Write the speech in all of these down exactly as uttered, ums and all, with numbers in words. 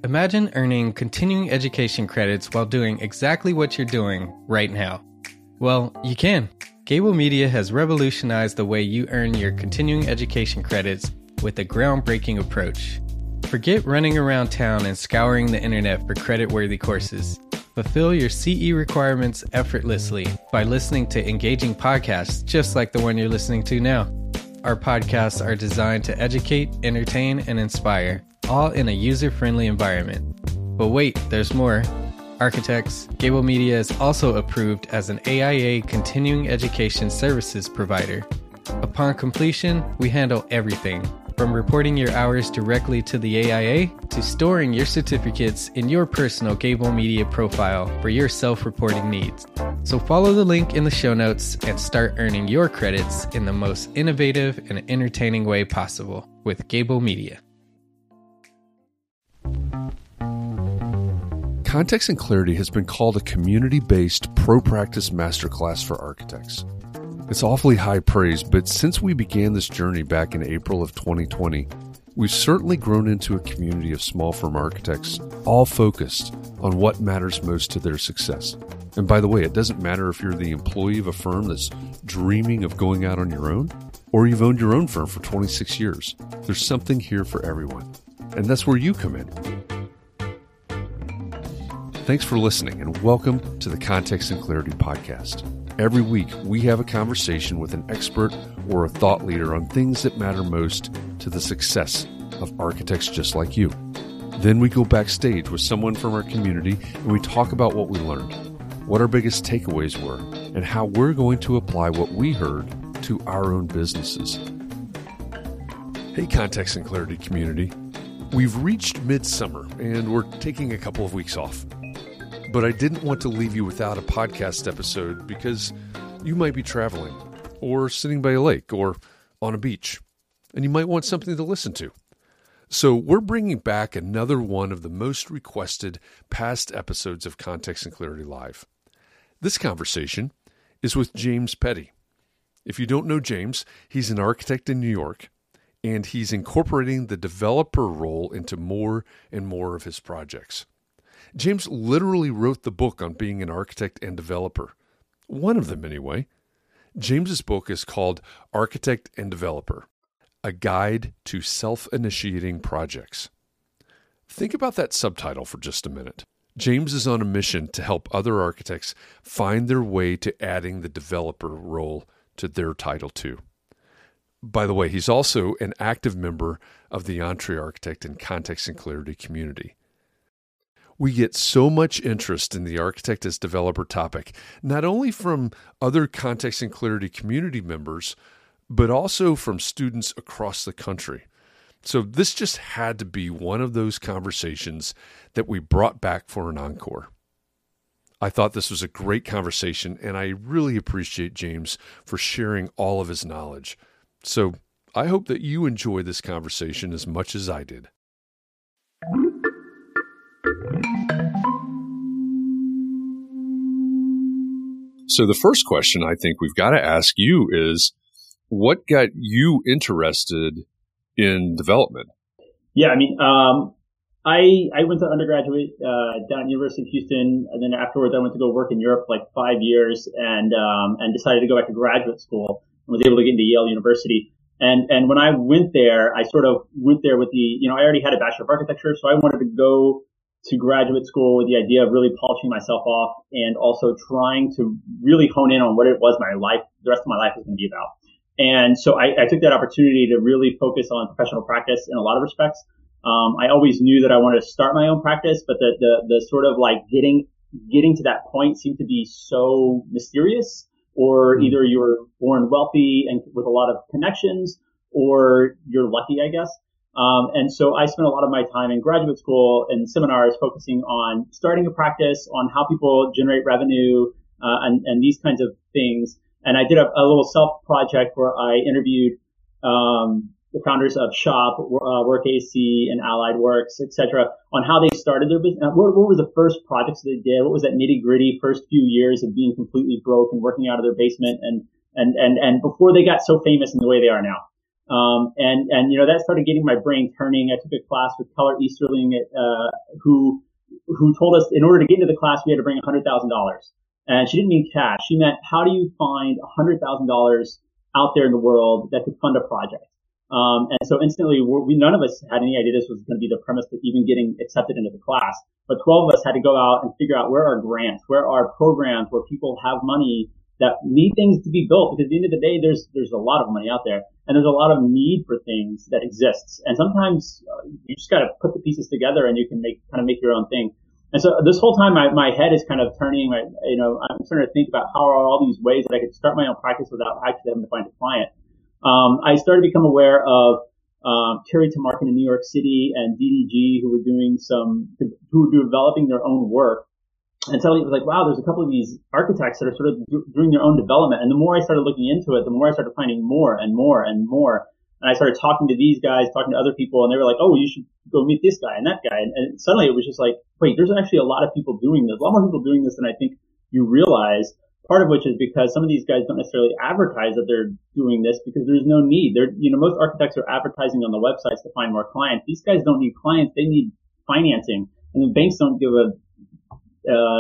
Imagine earning continuing education credits while doing exactly what you're doing right now. Well, you can. Gable Media has revolutionized the way you earn your continuing education credits with a groundbreaking approach. Forget running around town and scouring the internet for credit-worthy courses. Fulfill your C E requirements effortlessly by listening to engaging podcasts just like the one you're listening to now. Our podcasts are designed to educate, entertain, and inspire, all in a user-friendly environment. But wait, there's more. Architects, Gable Media is also approved as an A I A continuing education services provider. Upon completion, we handle everything, from reporting your hours directly to the A I A to storing your certificates in your personal Gable Media profile for your self-reporting needs. So follow the link in the show notes and start earning your credits in the most innovative and entertaining way possible with Gable Media. Context and Clarity has been called a community-based pro-practice masterclass for architects. It's awfully high praise, but since we began this journey back in April of twenty twenty, we've certainly grown into a community of small firm architects, all focused on what matters most to their success. And by the way, it doesn't matter if you're the employee of a firm that's dreaming of going out on your own, or you've owned your own firm for twenty-six years. There's something here for everyone. And that's where you come in. Thanks for listening, and welcome to the Context and Clarity podcast. Every week, we have a conversation with an expert or a thought leader on things that matter most to the success of architects just like you. Then we go backstage with someone from our community and we talk about what we learned, what our biggest takeaways were, and how we're going to apply what we heard to our own businesses. Hey, Context and Clarity community. We've reached midsummer and we're taking a couple of weeks off. But I didn't want to leave you without a podcast episode because you might be traveling or sitting by a lake or on a beach, and you might want something to listen to. So we're bringing back another one of the most requested past episodes of Context and Clarity Live. This conversation is with James Petty. If you don't know James, he's an architect in New York, and he's incorporating the developer role into more and more of his projects. James literally wrote the book on being an architect and developer. One of them, anyway. James's book is called Architect and Developer, A Guide to Self-Initiating Projects. Think about that subtitle for just a minute. James is on a mission to help other architects find their way to adding the developer role to their title too. By the way, he's also an active member of the EntreArchitect and Context and Clarity community. We get so much interest in the architect as developer topic, not only from other Context and Clarity community members, but also from students across the country. So this just had to be one of those conversations that we brought back for an encore. I thought this was a great conversation, and I really appreciate James for sharing all of his knowledge. So I hope that you enjoy this conversation as much as I did. So the first question I think we've got to ask you is, what got you interested in development? Yeah, I mean, um, I I went to undergraduate uh, down at University of Houston, and then afterwards I went to go work in Europe for like five years, and um, and decided to go back to graduate school, and was able to get into Yale University. And and when I went there, I sort of went there with the, you know, I already had a Bachelor of Architecture, so I wanted to go to graduate school with the idea of really polishing myself off and also trying to really hone in on what it was my life, the rest of my life was going to be about. And so I, I took that opportunity to really focus on professional practice in a lot of respects. Um, I always knew that I wanted to start my own practice, but the, the, the sort of like getting, getting to that point seemed to be so mysterious, or either you're born wealthy and with a lot of connections, or you're lucky, I guess. Um, and so I spent a lot of my time in graduate school and seminars focusing on starting a practice, on how people generate revenue, uh, and, and these kinds of things. And I did a, a little self project where I interviewed, um, the founders of Shop, uh, WorkAC and Allied Works, et cetera, on how they started their business. What, what were the first projects they did? What was that nitty gritty first few years of being completely broke and working out of their basement, and, and, and, and before they got so famous in the way they are now. Um, and, and, you know, that started getting my brain turning. I took a class with Keller Easterling, uh, who, who told us in order to get into the class, we had to bring one hundred thousand dollars. And she didn't mean cash. She meant, how do you find one hundred thousand dollars out there in the world that could fund a project? Um, and so instantly, we, none of us had any idea this was going to be the premise to even getting accepted into the class. But twelve of us had to go out and figure out where are grants, where are programs where people have money that need things to be built. Because at the end of the day, there's, there's a lot of money out there and there's a lot of need for things that exists. And sometimes uh, you just got to put the pieces together and you can make, kind of make your own thing. And so this whole time, my, my head is kind of turning, my, you know, I'm starting to think about how are all these ways that I could start my own practice without actually having to find a client. Um, I started to become aware of, um, Terry Tamarkin in New York City and D D G who were doing some, who were developing their own work. And suddenly it was like, wow, there's a couple of these architects that are sort of do, doing their own development. And the more I started looking into it, the more I started finding more and more and more. And I started talking to these guys, talking to other people, and they were like, oh, you should go meet this guy and that guy. And, and suddenly it was just like, wait, there's actually a lot of people doing this, a lot more people doing this than I think you realize. Part of which is because some of these guys don't necessarily advertise that they're doing this because there's no need. They're, you know, most architects are advertising on the websites to find more clients. These guys don't need clients. They need financing. And the banks don't give a, uh,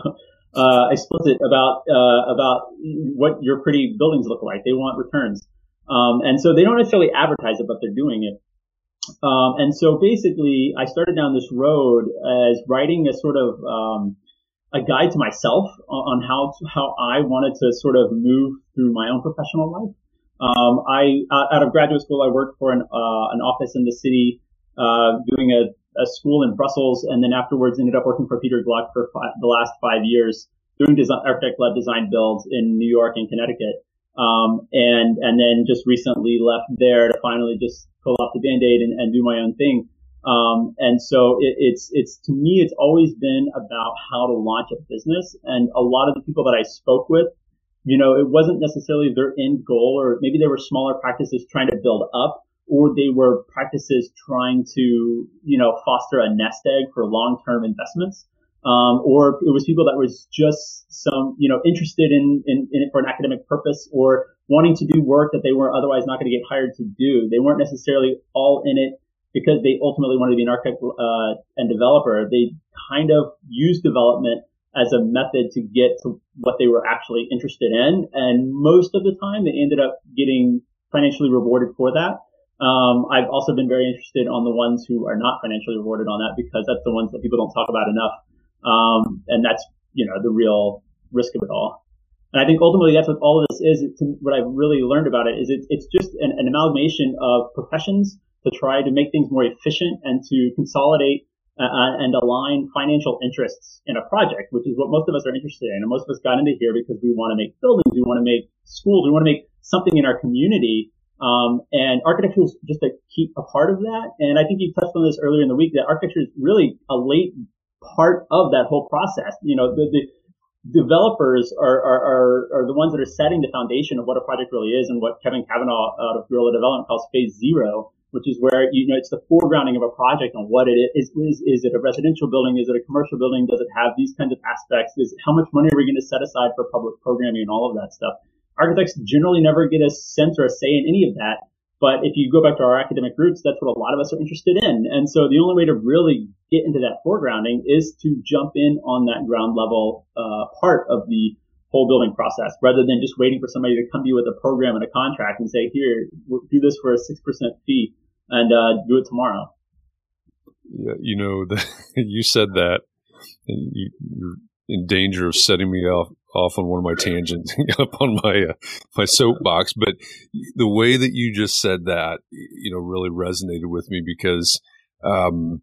uh, explicit about, uh, about what your pretty buildings look like. They want returns. Um, and so they don't necessarily advertise it, but they're doing it. Um, and so basically I started down this road as writing a sort of, um, a guide to myself on how to, how I wanted to sort of move through my own professional life. Um, I out of graduate school, I worked for an uh, an office in the city, uh, doing a, a school in Brussels, and then afterwards ended up working for Peter Gluck for five, the last five years, doing design, architect-led design builds in New York and Connecticut. Um, and and then just recently left there to finally just pull off the Band-Aid and, and do my own thing. Um, and so it, it's, it's, to me, it's always been about how to launch a business. And a lot of the people that I spoke with, you know, it wasn't necessarily their end goal, or maybe they were smaller practices trying to build up, or they were practices trying to, you know, foster a nest egg for long-term investments. Um, or it was people that was just some, you know, interested in, in, in it for an academic purpose or wanting to do work that they were otherwise not going to get hired to do. They weren't necessarily all in it because they ultimately wanted to be an architect uh, and developer. They kind of used development as a method to get to what they were actually interested in. And most of the time, they ended up getting financially rewarded for that. Um, I've also been very interested on the ones who are not financially rewarded on that because that's the ones that people don't talk about enough. Um, and that's, you know, the real risk of it all. And I think ultimately that's what all of this is. It's, what I've really learned about it is it, it's just an, an amalgamation of professions to try to make things more efficient and to consolidate uh, and align financial interests in a project, which is what most of us are interested in. And most of us got into here because we want to make buildings, we want to make schools, we want to make something in our community. Um, and architecture is just a key a part of that. And I think you touched on this earlier in the week that architecture is really a late part of that whole process. You know, the, the developers are, are, are, are the ones that are setting the foundation of what a project really is and what Kevin Kavanaugh out of Guerrilla Development calls phase zero, which is where, you know, it's the foregrounding of a project on what it is. Is, is it a residential building? Is it a commercial building? Does it have these kinds of aspects? Is how much money are we going to set aside for public programming and all of that stuff? Architects generally never get a sense or a say in any of that. But if you go back to our academic roots, that's what a lot of us are interested in. And so the only way to really get into that foregrounding is to jump in on that ground level uh, part of the whole building process, rather than just waiting for somebody to come to you with a program and a contract and say, here, we'll do this for a six percent fee and uh, do it tomorrow. Yeah, you know, the, you said that, and you, you're in danger of setting me off off on one of my tangents up on my uh, my soapbox. But the way that you just said that, you know, really resonated with me because um,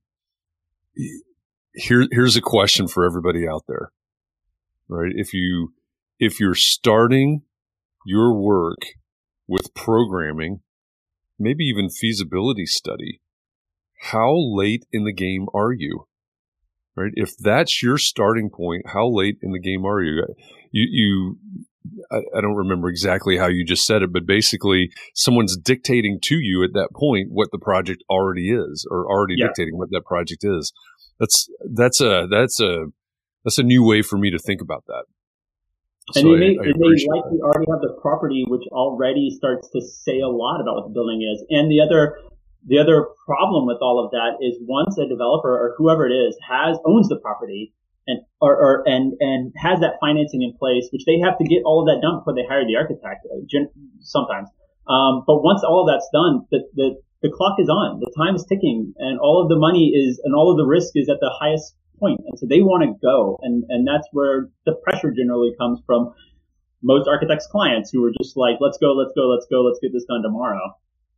here here's a question for everybody out there, right? If you if you're starting your work with programming, maybe even feasibility study, how late in the game are you? Right? If that's your starting point, how late in the game are you? You, you I, I don't remember exactly how you just said it, but basically someone's dictating to you at that point what the project already is, or already yeah. dictating what that project is. That's, that's a, that's a, that's a new way for me to think about that. And so they, may, I, I and they likely that. already have the property, which already starts to say a lot about what the building is. And the other, the other problem with all of that is once a developer or whoever it is has owns the property and or, or and and has that financing in place, which they have to get all of that done before they hire the architect. Sometimes, um, but once all of that's done, the the the clock is on, the time is ticking, and all of the money is and all of the risk is at the highest point. And so they want to go. And, and that's where the pressure generally comes from most architects' clients who are just like, let's go, let's go, let's go, let's get this done tomorrow.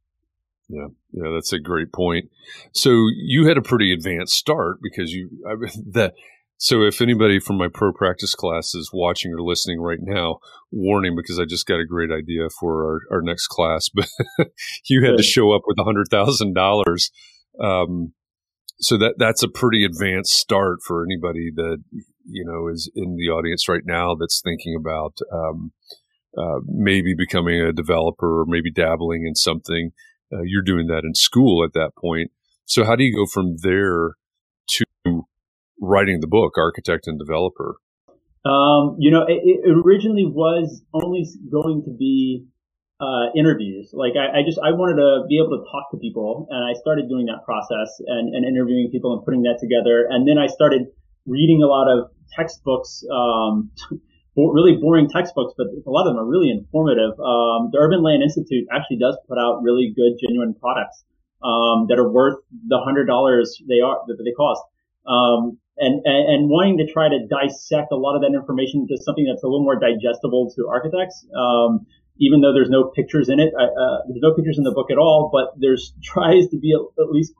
Yeah. Yeah. That's a great point. So you had a pretty advanced start because you, I mean, that, so if anybody from my pro practice class is watching or listening right now, warning, because I just got a great idea for our, our next class, but you had Good. to show up with a hundred thousand dollars. Um, So that that's a pretty advanced start for anybody that, you know, is in the audience right now that's thinking about um, uh, maybe becoming a developer or maybe dabbling in something. Uh, you're doing that in school at that point. So how do you go from there to writing the book, Architect and Developer? Um, you know, it, it originally was only going to be Uh, interviews. Like I, I just, I wanted to be able to talk to people, and I started doing that process and, and interviewing people and putting that together. And then I started reading a lot of textbooks, um, really boring textbooks, but a lot of them are really informative. Um, the Urban Land Institute actually does put out really good, genuine products, um, that are worth the hundred dollars they are, that they cost. Um, and, and, and wanting to try to dissect a lot of that information into something that's a little more digestible to architects. Um, Even though there's no pictures in it, uh, there's no pictures in the book at all, but there's tries to be a, at least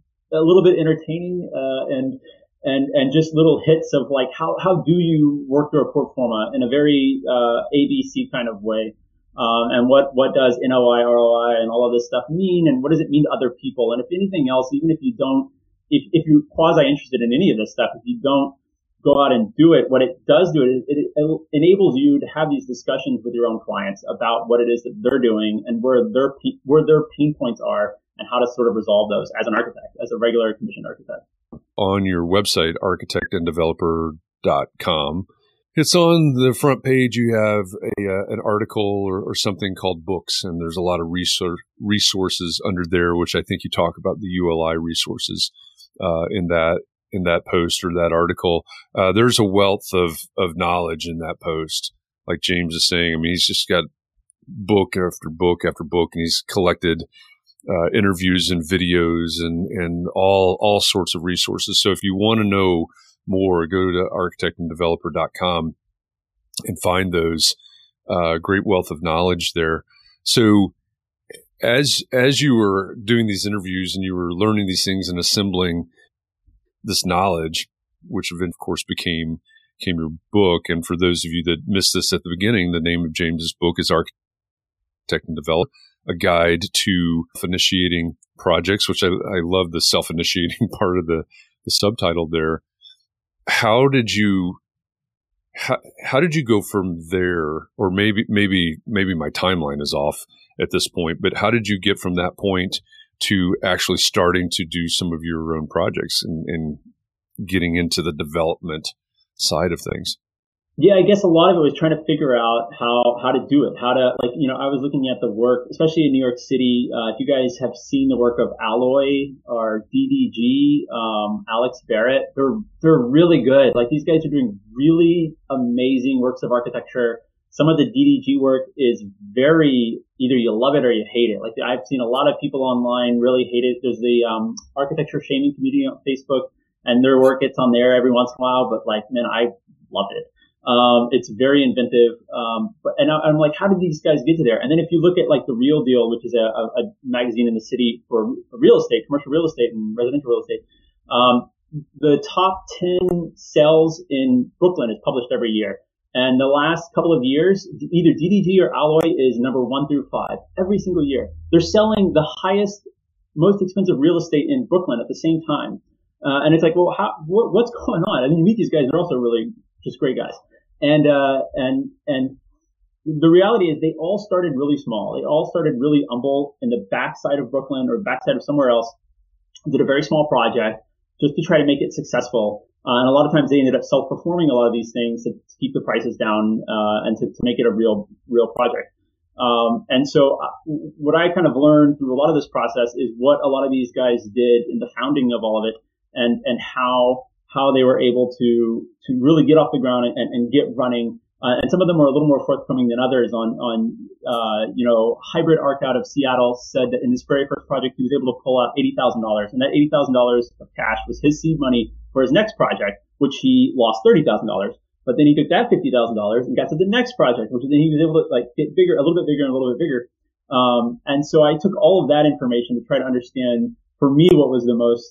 a little bit entertaining, uh, and, and, and just little hits of like, how, how do you work through a pro forma in a very, uh, A B C kind of way? Um, and what, what does N O I, R O I and all of this stuff mean? And what does it mean to other people? And if anything else, even if you don't, if, if you're quasi interested in any of this stuff, if you don't go out and do it, what it does do is it, it enables you to have these discussions with your own clients about what it is that they're doing and where their where their pain points are and how to sort of resolve those as an architect, as a regular commissioned architect. On your website, architect and developer dot com, it's on the front page. You have a uh, an article or, or something called books, and there's a lot of resource, resources under there, which I think you talk about the U L I resources uh, in that. in that post or that article. Uh, there's a wealth of, of knowledge in that post. Like James is saying, I mean, he's just got book after book after book, and he's collected uh, interviews and videos and, and all, all sorts of resources. So if you want to know more, go to architect and developer dot com and find those, uh, great wealth of knowledge there. So as, as you were doing these interviews and you were learning these things and assembling this knowledge, which of course became became your book. And for those of you that missed this at the beginning, the name of James's book is Architect and Developer, a guide to initiating projects, which I, I love the self-initiating part of the, the subtitle there. How did you how, how did you go from there? Or maybe maybe maybe my timeline is off at this point, but how did you get from that point to actually starting to do some of your own projects and, and getting into the development side of things? Yeah, I guess a lot of it was trying to figure out how, how to do it, how to, like, you know, I was looking at the work, especially in New York City. Uh, if you guys have seen the work of Alloy or D D G, um, Alex Barrett, they're, they're really good. Like, these guys are doing really amazing works of architecture. Some of the D D G work is very, either you love it or you hate it. Like, I've seen a lot of people online really hate it. There's the um, architecture shaming community on Facebook, and their work gets on there every once in a while. But like, man, I loved it. Um, it's very inventive. Um, but and I, I'm like, how did these guys get to there? And then if you look at like the Real Deal, which is a, a, a magazine in the city for real estate, commercial real estate, and residential real estate, um, the top ten sales in Brooklyn is published every year. And the last couple of years, either D D G or Alloy is number one through five every single year. They're selling the highest, most expensive real estate in Brooklyn at the same time. Uh, and it's like, well, how, what, what's going on? And then you meet these guys, they're also really just great guys. And, uh, and, and the reality is they all started really small. They all started really humble in the backside of Brooklyn or backside of somewhere else, did a very small project just to try to make it successful. Uh, and a lot of times they ended up self-performing a lot of these things to, to keep the prices down, uh, and to, to make it a real, real project. Um, and so what I kind of learned through a lot of this process is what a lot of these guys did in the founding of all of it, and, and how, how they were able to, to really get off the ground and, and get running. Uh, and some of them were a little more forthcoming than others on, on, uh, you know, Hybrid Arc out of Seattle said that in his very first project, he was able to pull out eighty thousand dollars. And that eighty thousand dollars of cash was his seed money for his next project, which he lost thirty thousand dollars. But then he took that fifty thousand dollars and got to the next project, which then he was able to like get bigger, a little bit bigger and a little bit bigger. Um, and so I took all of that information to try to understand for me what was the most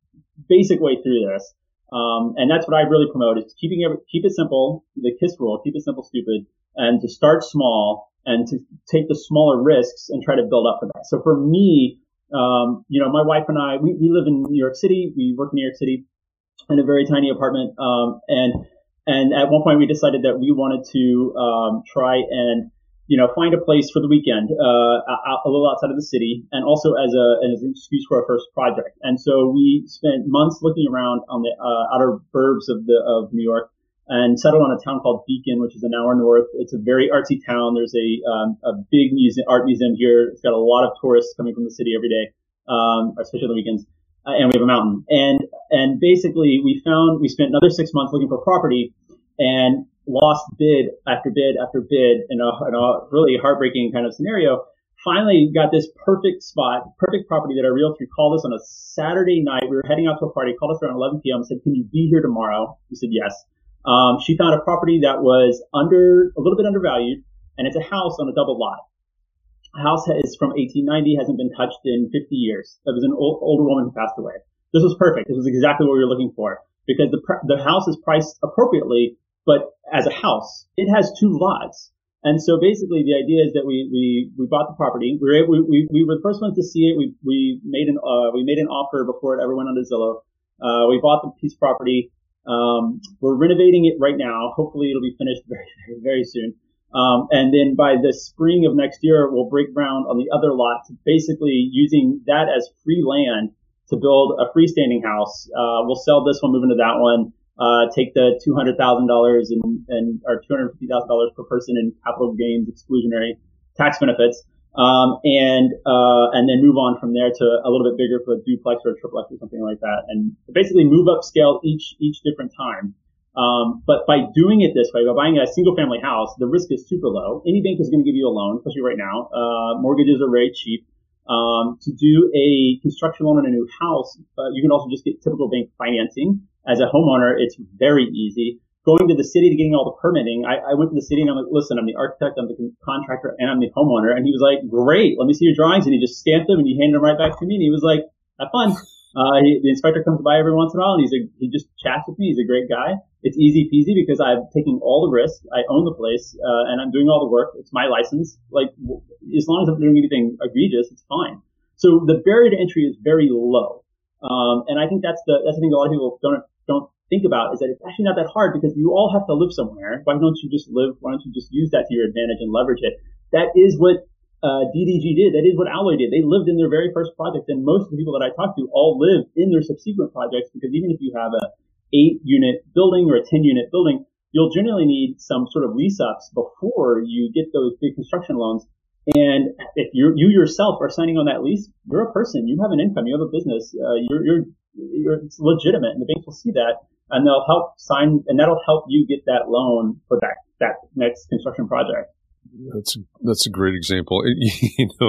basic way through this. Um, and that's what I really promote is keeping it, keep it simple, the KISS rule, keep it simple, stupid, and to start small and to take the smaller risks and try to build up for that. So for me, um, you know, my wife and I, we, we live in New York City. We work in New York City in a very tiny apartment. Um, and, and at one point we decided that we wanted to, um, try and, you know, find a place for the weekend, uh, a, a little outside of the city, and also as a, as an excuse for our first project. And so we spent months looking around on the, uh, outer burbs of the, of New York and settled on a town called Beacon, which is an hour north. It's a very artsy town. There's a, um, a big museum, art museum here. It's got a lot of tourists coming from the city every day, um, especially on the weekends. Uh, and we have a mountain. And, and basically we found, we spent another six months looking for property and lost bid after bid after bid in a, in a really heartbreaking kind of scenario. Finally got this perfect spot, perfect property that our realtor called us on a Saturday night. We were heading out to a party, called us around eleven p.m. and said, can you be here tomorrow? We said yes. Um, she found a property that was under, a little bit undervalued, and it's a house on a double lot. The house is from eighteen ninety, hasn't been touched in fifty years. It was an old, older woman who passed away. This was perfect. This was exactly what we were looking for because the, the house is priced appropriately, but as a house, it has two lots. And so basically the idea is that we, we, we bought the property. We were, able, we, we were the first ones to see it. We, we made an, uh, we made an offer before it ever went onto Zillow. Uh, we bought the piece of property. Um, we're renovating it right now. Hopefully it'll be finished very, very, very soon. Um, and then by the spring of next year, we'll break ground on the other lot, basically using that as free land to build a freestanding house. Uh, we'll sell this one, move into that one. Uh, take the two hundred thousand dollars and, and, or two hundred fifty thousand dollars per person in capital gains exclusionary tax benefits, um, and, uh, and then move on from there to a little bit bigger for a duplex or a triplex or something like that. And basically move up scale each, each different time. Um, but by doing it this way, by buying a single family house, the risk is super low. Any bank is going to give you a loan, especially right now. Uh, mortgages are very cheap. Um, to do a construction loan on a new house, uh, you can also just get typical bank financing. As a homeowner, it's very easy. Going to the city to getting all the permitting, I, I went to the city and I'm like, listen, I'm the architect, I'm the contractor, and I'm the homeowner. And he was like, great, let me see your drawings. And he just stamped them and he handed them right back to me. And he was like, have fun. Uh, he, the inspector comes by every once in a while and he's a, he just chats with me. He's a great guy. It's easy peasy because I'm taking all the risk. I own the place, uh, and I'm doing all the work. It's my license. Like, as long as I'm doing anything egregious, it's fine. So the barrier to entry is very low. Um, and I think that's the, that's the thing a lot of people don't, don't think about is that it's actually not that hard because you all have to live somewhere. Why don't you just live? Why don't you just use that to your advantage and leverage it? That is what, uh, D D G did. That is what Alloy did. They lived in their very first project. And most of the people that I talked to all live in their subsequent projects because even if you have a eight unit building or a ten unit building, you'll generally need some sort of lease ups before you get those big construction loans. And if you you yourself are signing on that lease, you're a person. You have an income. You have a business. Uh, you're, you're, you're, it's legitimate, and the banks will see that, and they'll help sign, and that'll help you get that loan for that that next construction project. That's that's a great example. You know,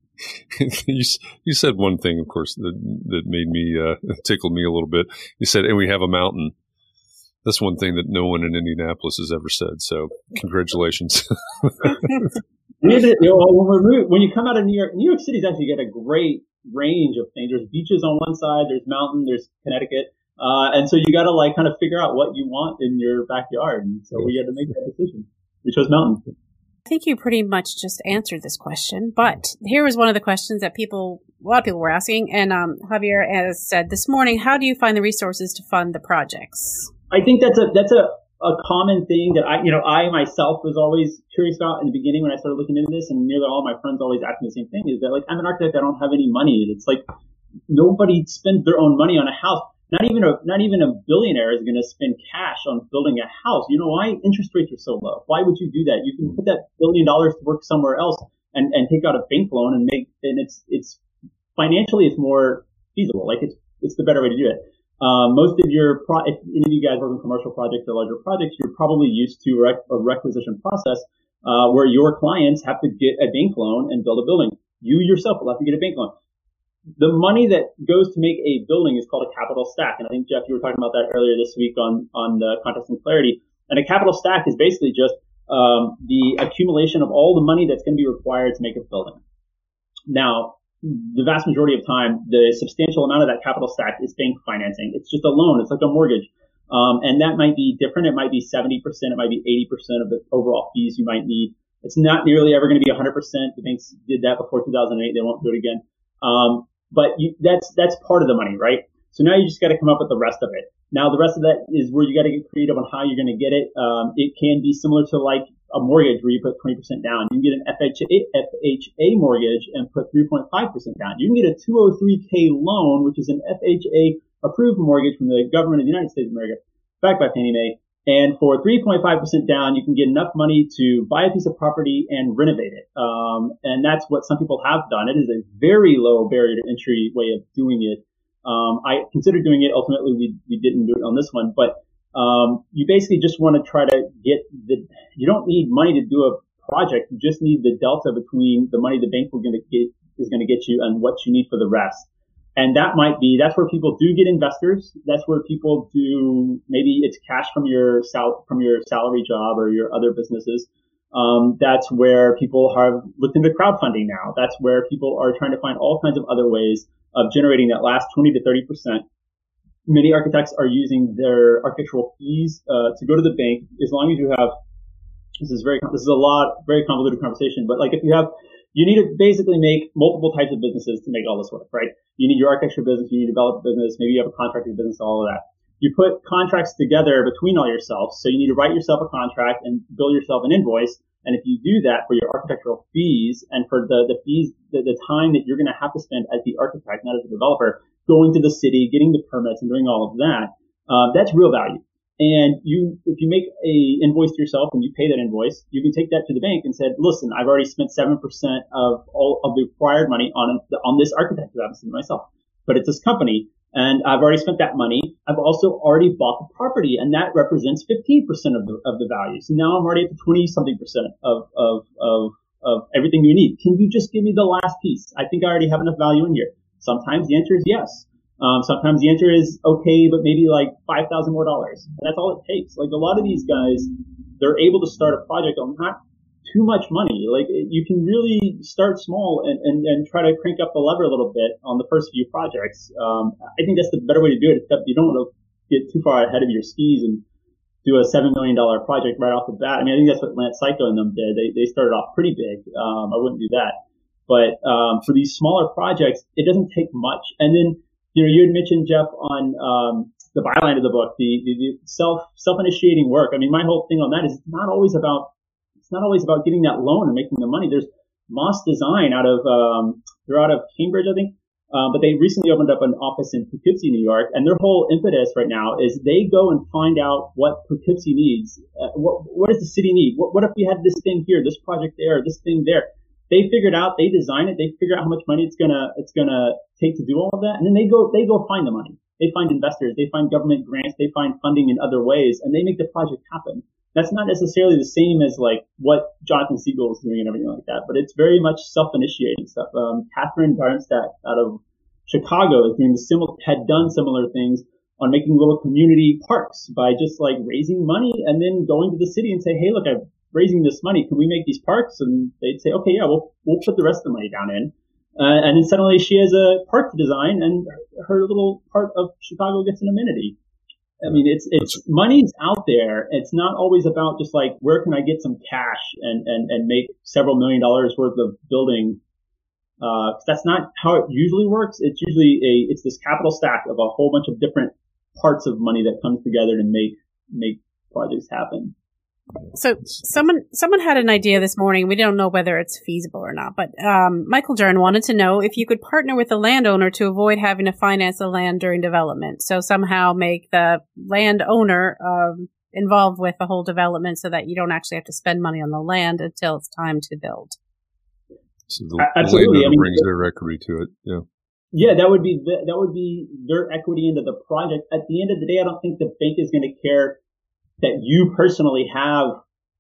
you you said one thing, of course, that that made me uh, tickled me a little bit. You said, "And we have a mountain." That's one thing that no one in Indianapolis has ever said. So, congratulations. You know, when, we're moving, when you come out of New York, New York City's actually got a great range of things. There's beaches on one side, there's mountain, there's Connecticut, uh, and so you got to like kind of figure out what you want in your backyard. And so we had to make that decision. We chose mountain. I think you pretty much just answered this question, but here was one of the questions that people, a lot of people were asking, and um, Javier has said this morning, how do you find the resources to fund the projects? I think that's a that's a a common thing that I, you know, I myself was always curious about in the beginning when I started looking into this, and nearly all my friends always ask me the same thing, is that like, I'm an architect, I don't have any money. It's like, nobody spends their own money on a house. Not even a not even a billionaire is going to spend cash on building a house. You know why? Interest rates are so low. Why would you do that? You can put that billion dollars to work somewhere else and, and take out a bank loan and make and it's it's financially it's more feasible. Like it's it's the better way to do it. Um, most of your pro- if any of you guys work on commercial projects or larger projects, you're probably used to rec- a requisition process uh, where your clients have to get a bank loan and build a building. You yourself will have to get a bank loan. The money that goes to make a building is called a capital stack. And I think, Jeff, you were talking about that earlier this week on, on the Context and Clarity. And a capital stack is basically just um, the accumulation of all the money that's going to be required to make a building. Now, the vast majority of time, the substantial amount of that capital stack is bank financing. It's just a loan. It's like a mortgage. Um, and that might be different. It might be seventy percent. It might be eighty percent of the overall fees you might need. It's not nearly ever going to be one hundred percent. The banks did that before two thousand eight. They won't do it again. Um, But you, that's that's part of the money, right? So now you just got to come up with the rest of it. Now the rest of that is where you got to get creative on how you're going to get it. Um, it can be similar to like a mortgage where you put twenty percent down. You can get an F H A, F H A mortgage and put three point five percent down. You can get a two oh three K loan, which is an F H A approved mortgage from the government of the United States of America, backed by Fannie Mae. And for three point five percent down, you can get enough money to buy a piece of property and renovate it. Um, and that's what some people have done. It is a very low barrier to entry way of doing it. Um, I considered doing it. Ultimately, we, we didn't do it on this one. But um, you basically just want to try to get the – you don't need money to do a project. You just need the delta between the money the bank will gonna get, is going to get you and what you need for the rest. And that might be, that's where people do get investors. That's where people do, maybe it's cash from your sal, from your salary job or your other businesses. Um, that's where people have looked into crowdfunding now. That's where people are trying to find all kinds of other ways of generating that last twenty to thirty percent. Many architects are using their architectural fees, uh, to go to the bank as long as you have, this is very, this is a lot, very convoluted conversation, but like if you have, you need to basically make multiple types of businesses to make all this work, right? You need your architecture business, you need to develop a business, maybe you have a contracting business, all of that. You put contracts together between all yourselves, so you need to write yourself a contract and bill yourself an invoice. And if you do that for your architectural fees and for the, the fees, the, the time that you're going to have to spend as the architect, not as a developer, going to the city, getting the permits and doing all of that, uh, that's real value. And you, if you make a invoice to yourself and you pay that invoice, you can take that to the bank and say, listen, I've already spent seven percent of all of the required money on, on this architect who happens to be myself, but it's this company and I've already spent that money. I've also already bought the property and that represents fifteen percent of the, of the value. So now I'm already at the twenty something percent of, of, of, of everything you need. Can you just give me the last piece? I think I already have enough value in here. Sometimes the answer is yes. Um, sometimes the answer is okay, but maybe like five thousand more dollars. And that's all it takes. Like a lot of these guys, they're able to start a project on not too much money. Like you can really start small and, and, and try to crank up the lever a little bit on the first few projects. Um, I think that's the better way to do it, except you don't want to get too far ahead of your skis and do a seven million dollars project right off the bat. I mean, I think that's what Lance Psycho and them did. They, they started off pretty big. Um, I wouldn't do that. But, um, for these smaller projects, it doesn't take much. And then, you know, you had mentioned, Jeff, on um, the byline of the book, the, the, the self self-initiating work. I mean, my whole thing on that is it's not always about it's not always about getting that loan and making the money. There's Moss Design out of um, they're out of Cambridge, I think, um, but they recently opened up an office in Poughkeepsie, New York, and their whole impetus right now is they go and find out what Poughkeepsie needs. Uh, what what does the city need? What what if we had this thing here, this project there, this thing there? They figured out, they design it, they figure out how much money it's gonna, it's gonna take to do all of that, and then they go, they go find the money. They find investors, they find government grants, they find funding in other ways, and they make the project happen. That's not necessarily the same as like what Jonathan Siegel is doing and everything like that, but it's very much self-initiating stuff. Um, Catherine Darmstadt out of Chicago is doing the similar, had done similar things on making little community parks by just like raising money and then going to the city and say, hey, look, I've raising this money, can we make these parks? And they'd say, okay, yeah, we'll we'll put the rest of the money down in. Uh, and then suddenly she has a park to design, and her little part of Chicago gets an amenity. I mean, it's it's money's out there. It's not always about just like where can I get some cash and and and make several million dollars worth of building. Uh, that's not how it usually works. It's usually a it's this capital stack of a whole bunch of different parts of money that comes together to make make projects happen. So someone someone had an idea this morning. We don't know whether it's feasible or not, but um, Michael Jern wanted to know if you could partner with the landowner to avoid having to finance the land during development. So somehow make the landowner um, involved with the whole development so that you don't actually have to spend money on the land until it's time to build. So the, Absolutely. the landowner I mean, brings their equity to it. Yeah. Yeah, that would be the, that would be their equity into the project. At the end of the day, I don't think the bank is going to care that you personally have.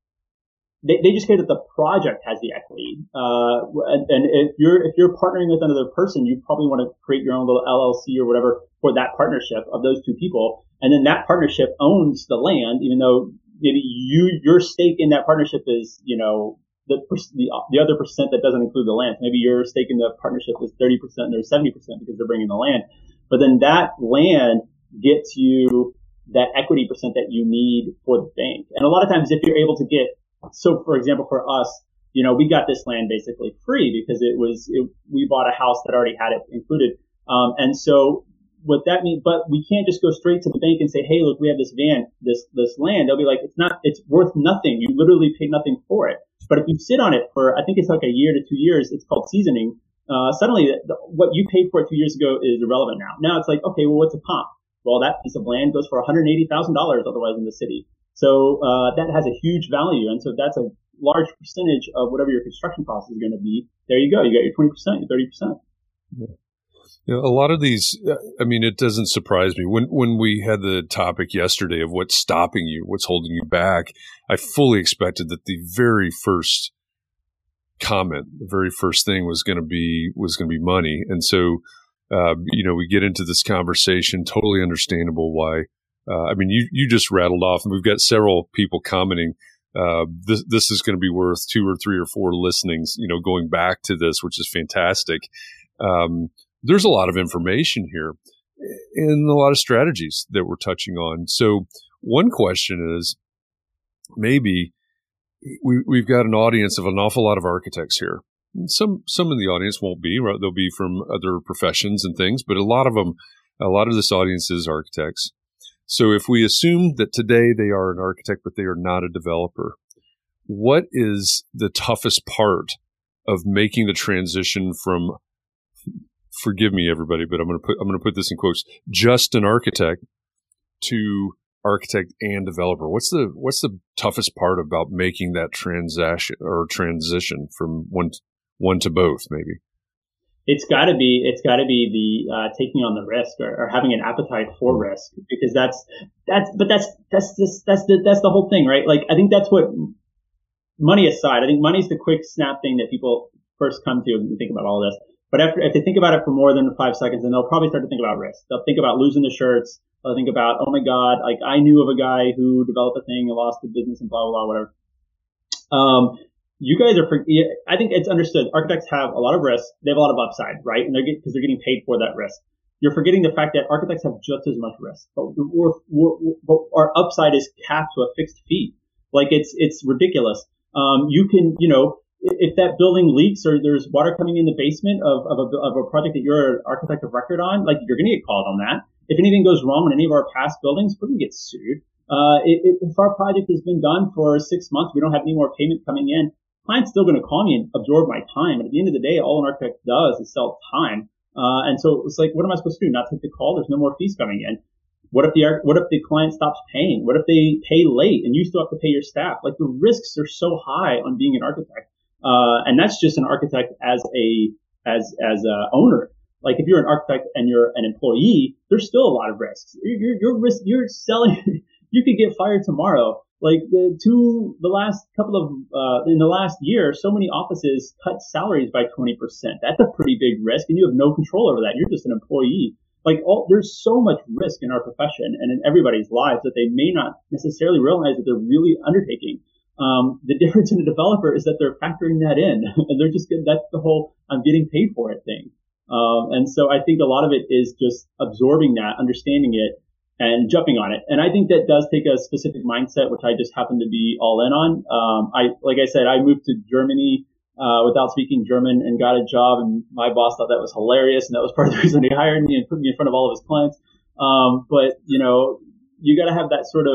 They, they just care that the project has the equity. Uh, and, and if you're if you're partnering with another person, you probably want to create your own little L L C or whatever for that partnership of those two people, and then that partnership owns the land, even though maybe you your stake in that partnership is, you know, the the, the other percent that doesn't include the land. So maybe your stake in the partnership is thirty percent and they're seventy percent because they're bringing the land. But then that land gets you that equity percent that you need for the bank. And a lot of times if you're able to get, so for example, for us, you know, we got this land basically free because it was, it, we bought a house that already had it included. Um, and so what that means, but we can't just go straight to the bank and say, hey, look, we have this van, this, this land. They'll be like, it's not, it's worth nothing. You literally paid nothing for it. But if you sit on it for, I think it's like a year to two years, it's called seasoning. Uh, suddenly the, the, what you paid for it two years ago is irrelevant now. Now it's like, okay, well, what's a comp? Well, that piece of land goes for one hundred eighty thousand dollars otherwise in the city. So, uh, that has a huge value. And so that's a large percentage of whatever your construction cost is going to be. There you go. You got your twenty percent, your thirty percent. Yeah. You know, a lot of these, I mean, it doesn't surprise me. When when we had the topic yesterday of what's stopping you, what's holding you back, I fully expected that the very first comment, the very first thing was going to be was going to be money. And so, uh, you know, we get into this conversation, totally understandable why. Uh, I mean, you you just rattled off, and we've got several people commenting. Uh, this this is going to be worth two or three or four listenings, you know, going back to this, which is fantastic. Um, There's a lot of information here and a lot of strategies that we're touching on. So one question is, maybe we, we've got an audience of an awful lot of architects here. Some some in the audience won't be, right? They'll be from other professions and things, but a lot of them, a lot of this audience is architects. So if we assume that today they are an architect, but they are not a developer, what is the toughest part of making the transition from, forgive me, everybody, but I'm going to put I'm going to put this in quotes, just an architect to architect and developer? What's the what's the toughest part about making that transaction or transition from one one to both? Maybe it's got to be it's got to be the uh, taking on the risk or, or having an appetite for risk, because that's that's but that's that's this that's the that's the whole thing, right? Like, I think that's what, money aside, I think money's the quick snap thing that people first come to when you think about all this. But after, if they think about it for more than five seconds, then they'll probably start to think about risk. They'll think about losing the shirts. They'll think about, oh my God, like I knew of a guy who developed a thing and lost the business and blah, blah, blah, whatever. Um, you guys are, I think it's understood. Architects have a lot of risk. They have a lot of upside, right? And they're getting, because they're getting paid for that risk. You're forgetting the fact that architects have just as much risk, but we're, we're, we're, our upside is capped to a fixed fee. Like it's, it's ridiculous. Um, you can, you know, if that building leaks or there's water coming in the basement of, of, a, of a project that you're an architect of record on, like you're going to get called on that. If anything goes wrong in any of our past buildings, we're going to get sued. Uh, if, if our project has been done for six months, we don't have any more payment coming in, client's still going to call me and absorb my time. And at the end of the day, all an architect does is sell time. Uh, and so it's like, what am I supposed to do? Not take the call? There's no more fees coming in. What if the, what if the client stops paying? What if they pay late and you still have to pay your staff? Like, the risks are so high on being an architect. Uh, and that's just an architect as a, as, as a owner. Like, if you're an architect and you're an employee, there's still a lot of risks. You're, you're, risk, you're selling, you could get fired tomorrow. Like, the two, the last couple of, uh, in the last year, so many offices cut salaries by twenty percent. That's a pretty big risk, and you have no control over that. You're just an employee. Like, all, there's so much risk in our profession and in everybody's lives that they may not necessarily realize that they're really undertaking. Um, the difference in a developer is that they're factoring that in, and they're just good. That's the whole I'm getting paid for it thing. Um, and so I think a lot of it is just absorbing that, understanding it, and jumping on it. And I think that does take a specific mindset, which I just happen to be all in on. Um, I, like I said, I moved to Germany, uh, without speaking German and got a job, and my boss thought that was hilarious, and that was part of the reason he hired me and put me in front of all of his clients. Um, but, you know, you gotta have that sort of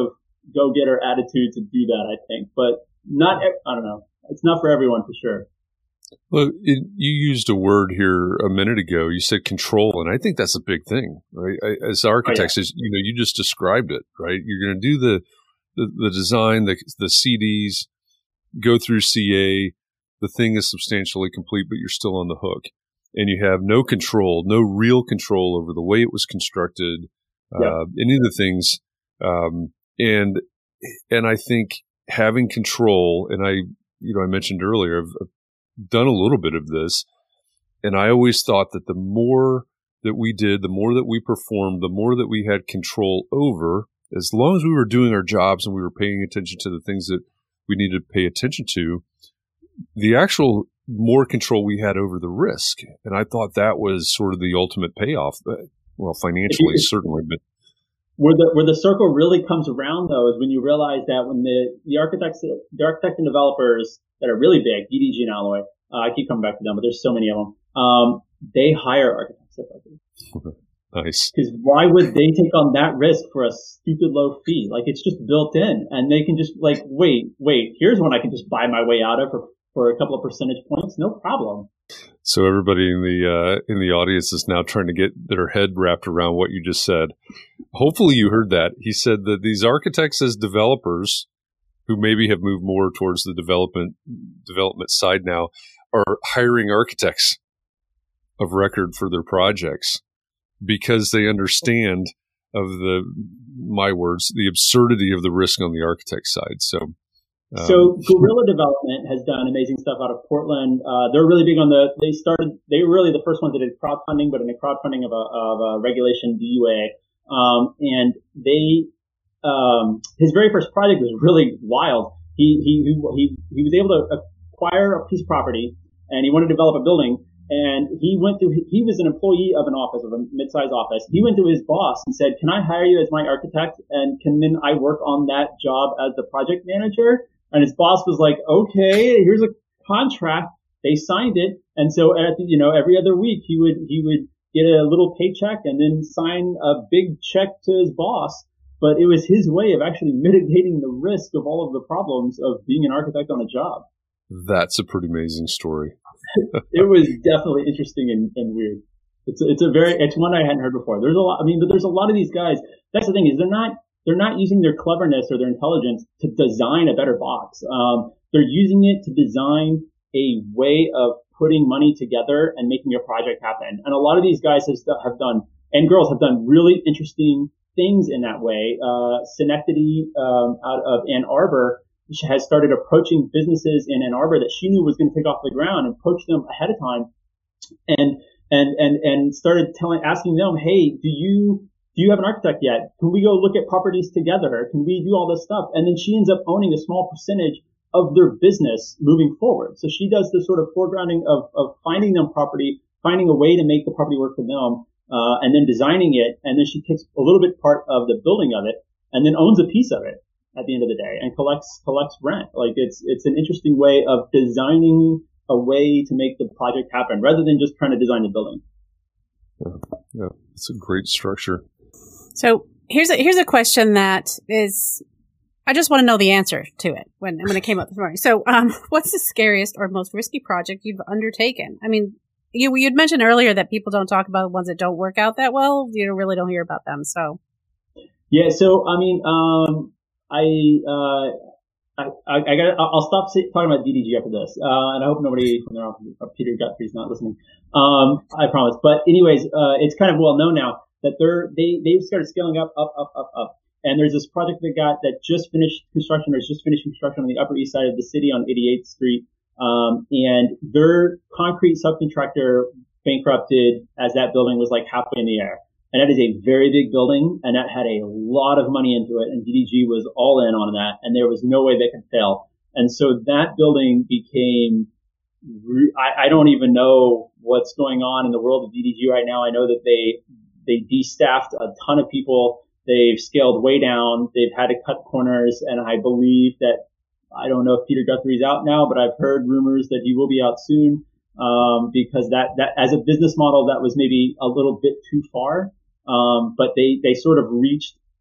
go-getter attitude to do that, I think. But not, I don't know. It's not for everyone for sure. Well, it, you used a word here a minute ago. You said control, and I think that's a big thing, right? I, as architects, oh, yeah. as, you know, you just described it, right? You're going to do the, the the design, the the C Ds, go through C A. The thing is substantially complete, but you're still on the hook, and you have no control, no real control over the way it was constructed, yeah. uh, any of the things, um, and and I think having control, and I, you know, I mentioned earlier, I've, done a little bit of this, and I always thought that the more that we did, the more that we performed, the more that we had control over, as long as we were doing our jobs and we were paying attention to the things that we needed to pay attention to, the actual more control we had over the risk. And I thought that was sort of the ultimate payoff. Well, financially, certainly, but where the where the circle really comes around, though, is when you realize that when the the architects, the architects and developers that are really big, D D G and Alloy, uh, I keep coming back to them, but there's so many of them. Um, they hire architects. Nice. Because why would they take on that risk for a stupid low fee? Like, it's just built in, and they can just like, wait, wait, here's one I can just buy my way out of for for a couple of percentage points, no problem. So everybody in the uh, in the audience is now trying to get their head wrapped around what you just said. Hopefully you heard that. He said that these architects as developers, who maybe have moved more towards the development development side now, are hiring architects of record for their projects because they understand of the, my words, the absurdity of the risk on the architect side. So. Um, So Guerrilla Development has done amazing stuff out of Portland. Uh, they're really big on the, they started, they were really the first ones that did crowdfunding, but in the crowdfunding of a, of a regulation D U A. Um, and they, um, his very first project was really wild. He, he, he, he was able to acquire a piece of property and he wanted to develop a building. And he went to, he was an employee of an office, of a mid-sized office. He went to his boss and said, can I hire you as my architect? And can then I work on that job as the project manager? And his boss was like, okay, here's a contract. They signed it. And so at the, you know, every other week he would, he would get a little paycheck and then sign a big check to his boss. But it was his way of actually mitigating the risk of all of the problems of being an architect on a job. That's a pretty amazing story. It was definitely interesting and, and weird. It's a, it's a very, it's one I hadn't heard before. There's a lot, I mean, but there's a lot of these guys. That's the thing is they're not, They're not using their cleverness or their intelligence to design a better box. Um, they're using it to design a way of putting money together and making a project happen. And a lot of these guys have, have done, and girls have done really interesting things in that way. Uh, Synecdoche, um, out of Ann Arbor has started approaching businesses in Ann Arbor that she knew was going to take off the ground and approach them ahead of time and, and, and, and started telling, asking them, hey, do you, Do you have an architect yet? Can we go look at properties together? Can we do all this stuff? And then she ends up owning a small percentage of their business moving forward. So she does the sort of foregrounding of, of finding them property, finding a way to make the property work for them, uh, and then designing it. And then she takes a little bit part of the building of it and then owns a piece of it at the end of the day and collects, collects rent. Like it's, it's an interesting way of designing a way to make the project happen rather than just trying to design the building. Yeah, yeah, it's a great structure. So here's a, here's a question that is, I just want to know the answer to it when, when it came up this morning. So, um, what's the scariest or most risky project you've undertaken? I mean, you, you'd mentioned earlier that people don't talk about the ones that don't work out that well. You really don't hear about them. So. Yeah. So, I mean, um, I, uh, I, I, I got. I'll stop talking about D D G after this, uh, and I hope nobody from there on, Peter Guthrie's not listening. Um, I promise. But anyways, uh, it's kind of well known now that they're, they, they've started scaling up, up, up, up, up. And there's this project they got that just finished construction or just finished construction on the Upper East Side of the city on eighty-eighth Street. Um, and their concrete subcontractor bankrupted as that building was like halfway in the air. And that is a very big building and that had a lot of money into it. And D D G was all in on that and there was no way they could fail. And so that building became, I, I don't even know what's going on in the world of D D G right now. I know that they, They de-staffed a ton of people. They've scaled way down. They've had to cut corners. And I believe that, I don't know if Peter Guthrie's out now, but I've heard rumors that he will be out soon. Um, because that, that, as a business model, that was maybe a little bit too far. Um, but they, they sort of reached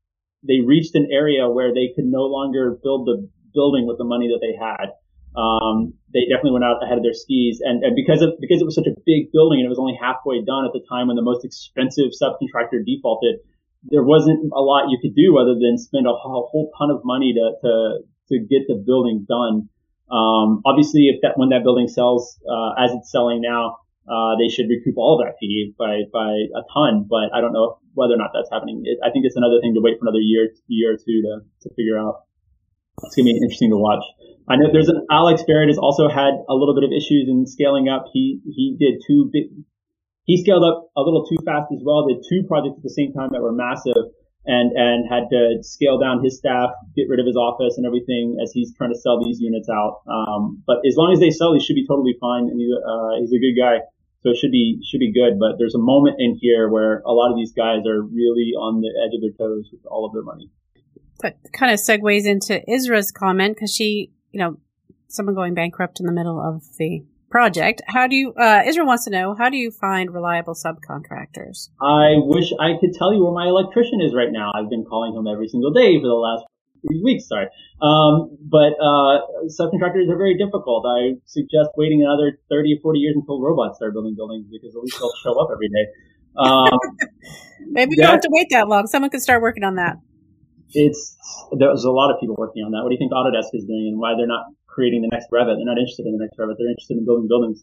they reached an area where they could no longer build the building with the money that they had. Um, they definitely went out ahead of their skis, and, and because of because it was such a big building and it was only halfway done at the time when the most expensive subcontractor defaulted, there wasn't a lot you could do other than spend a whole, whole ton of money to to to get the building done. Um, obviously, if that when that building sells uh, as it's selling now, uh, they should recoup all of that fee by by a ton. But I don't know whether or not that's happening. It, I think it's another thing to wait for another year year or two to to figure out. It's gonna be interesting to watch. I know there's an Alex Barrett has also had a little bit of issues in scaling up. He he did two big, he scaled up a little too fast as well. Did two projects at the same time that were massive, and and had to scale down his staff, get rid of his office and everything as he's trying to sell these units out. Um, but as long as they sell, he should be totally fine. And he's uh, he's a good guy, so it should be should be good. But there's a moment in here where a lot of these guys are really on the edge of their toes with all of their money. That kind of segues into Isra's comment, because she, you know, someone going bankrupt in the middle of the project. How do you, uh, Isra wants to know, how do you find reliable subcontractors? I wish I could tell you where my electrician is right now. I've been calling him every single day for the last three weeks, sorry. Um, but, uh, subcontractors are very difficult. I suggest waiting another thirty or forty years until robots start building buildings, because at least they'll show up every day. Um, Maybe you don't have to wait that long. Someone could start working on that. It's, there's a lot of people working on that. What do you think Autodesk is doing and why they're not creating the next Revit? They're not interested in the next Revit. They're interested in building buildings.